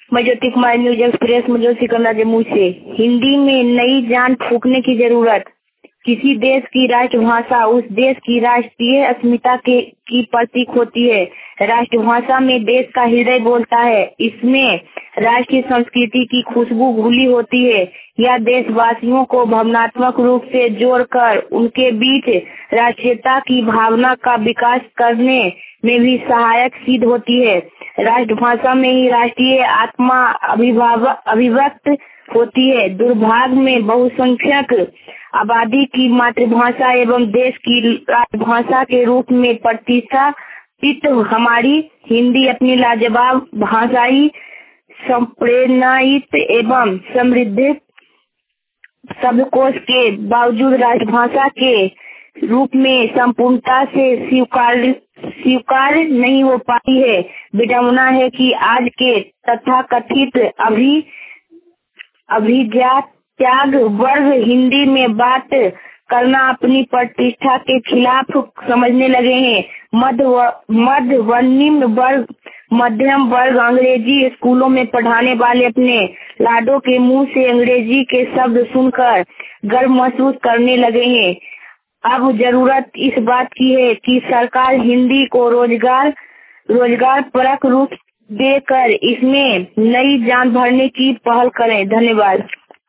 मैं Jyoti Kumar, news express मुझे सिकंदर जम्मू से। हिंदी में नई जान फूंकने की जरूरत। किसी देश की राष्ट्रभाषा उस देश की राष्ट्रीय अस्मिता की प्रतीक होती है। राष्ट्रभाषा में देश का हृदय बोलता है। इसमें राष्ट्रीय संस्कृति की खुशबू घुली होती है। यह देशवासियों को भावनात्मक रूप से जोड़कर उनके बीच राष्ट्रीयता की भावना का विकास करने में भी सहायक सिद्ध होती है। राष्ट्रभाषा में ही राष्ट्रीय आत्मा अभिव्यक्त होती है। दुर्भाग्य में बहुसंख्यक आबादी की मातृभाषा एवं देश की राष्ट्रभाषा के रूप में प्रतिष्ठित हमारी हिंदी अपनी लाजवाब भाषाई संप्रेषणित एवं समृद्ध शब्दकोश के बावजूद राष्ट्रभाषा के रूप में संपूर्णता से स्वीकार नहीं हो पाई है। विडंबना है कि आज के तथाकथित अभिजात त्याग वर्ग हिंदी में बात करना अपनी प्रतिष्ठा के खिलाफ समझने लगे हैं। मध्य व निम्न वर्ग, मध्यम वर्ग अंग्रेजी स्कूलों में पढ़ाने वाले अपने लाडों के मुंह से अंग्रेजी के शब्द सुनकर गर्व महसूस करने लगे हैं। अब जरूरत इस बात की है कि सरकार हिंदी को रोजगार परक रूप देकर इसमें नई जान भरने की पहल करे। धन्यवाद।